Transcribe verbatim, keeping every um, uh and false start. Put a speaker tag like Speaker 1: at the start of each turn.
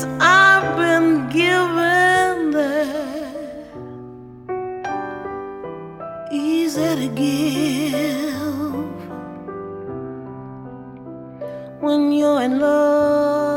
Speaker 1: gifts I've been given, they're easy to give when you're in love.